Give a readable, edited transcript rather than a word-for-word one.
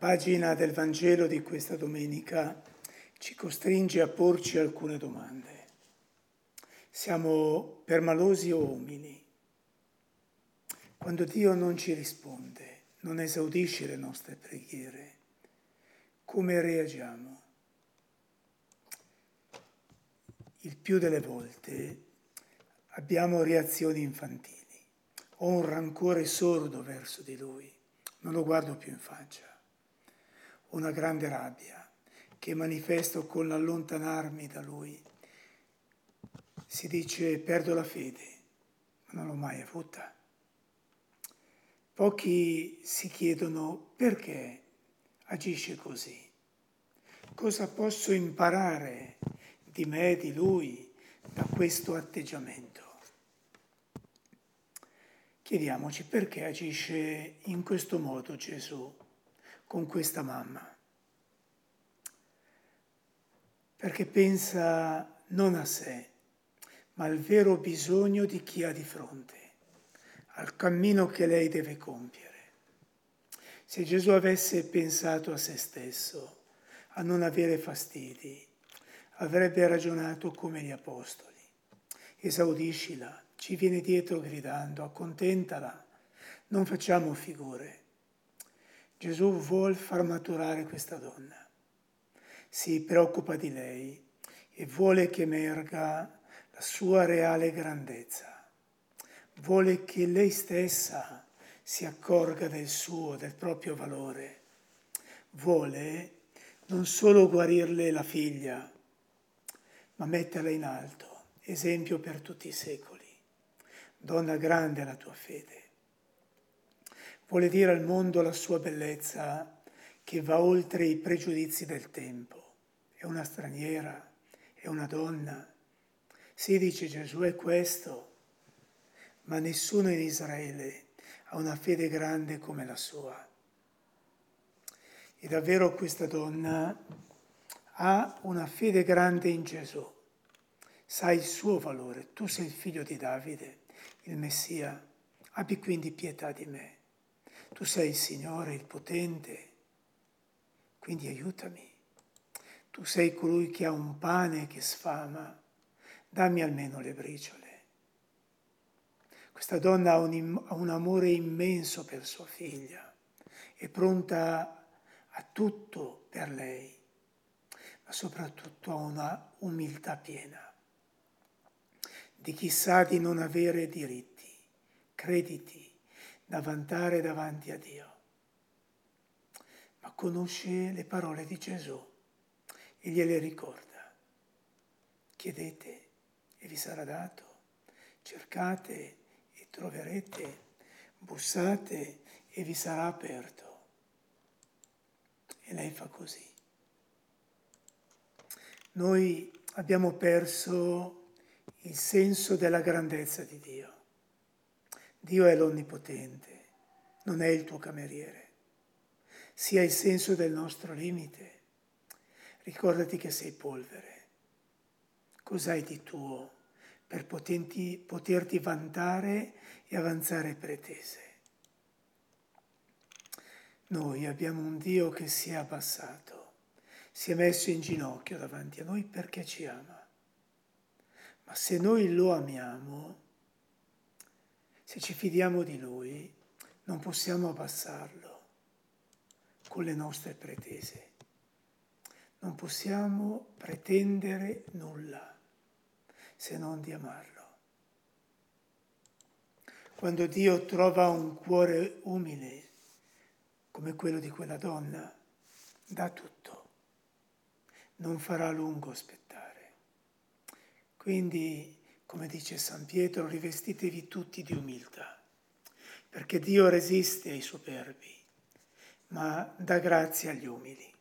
pagina del Vangelo di questa domenica ci costringe a porci alcune domande. Siamo permalosi o umili? Quando Dio non ci risponde, non esaudisce le nostre preghiere, come reagiamo? Il più delle volte abbiamo reazioni infantili. Ho un rancore sordo verso di Lui, non lo guardo più in faccia. Ho una grande rabbia che manifesto con l'allontanarmi da Lui. Si dice perdo la fede, ma non l'ho mai avuta. Pochi si chiedono perché agisce così. Cosa posso imparare di me, di Lui, da questo atteggiamento? Chiediamoci perché agisce in questo modo Gesù con questa mamma. Perché pensa non a sé, ma al vero bisogno di chi ha di fronte, al cammino che lei deve compiere. Se Gesù avesse pensato a se stesso, a non avere fastidi, avrebbe ragionato come gli apostoli. Esaudiscila, ci viene dietro gridando, accontentala, non facciamo figure. Gesù vuol far maturare questa donna. Si preoccupa di lei e vuole che emerga la sua reale grandezza. Vuole che lei stessa si accorga del proprio valore. Vuole non solo guarirle la figlia, ma metterla in alto, esempio per tutti i secoli. Donna, grande è la tua fede. Vuole dire al mondo la sua bellezza che va oltre i pregiudizi del tempo. È una straniera, è una donna. Si dice Gesù è questo, ma nessuno in Israele ha una fede grande come la sua. E davvero questa donna ha una fede grande in Gesù. Sa il suo valore. Tu sei il figlio di Davide, il Messia. Abbi quindi pietà di me. Tu sei il Signore, il potente, quindi aiutami. Tu sei colui che ha un pane che sfama, dammi almeno le briciole. Questa donna ha un amore immenso per sua figlia, è pronta a tutto per lei, ma soprattutto ha una umiltà piena, di chi sa di non avere diritti, crediti da vantare davanti a Dio, ma conosce le parole di Gesù e gliele ricorda. Chiedete e vi sarà dato, cercate e troverete, bussate e vi sarà aperto. E lei fa così. Noi abbiamo perso il senso della grandezza di Dio. Dio è l'Onnipotente, non è il tuo cameriere. Sia il senso del nostro limite. Ricordati che sei polvere. Cos'hai di tuo per poterti vantare e avanzare pretese? Noi abbiamo un Dio che si è abbassato, si è messo in ginocchio davanti a noi perché ci ama. Ma se noi lo amiamo, se ci fidiamo di Lui, non possiamo abbassarlo con le nostre pretese. Non possiamo pretendere nulla se non di amarlo. Quando Dio trova un cuore umile, come quello di quella donna, dà tutto, non farà a lungo aspettare. Quindi, come dice San Pietro, rivestitevi tutti di umiltà, perché Dio resiste ai superbi, ma dà grazia agli umili.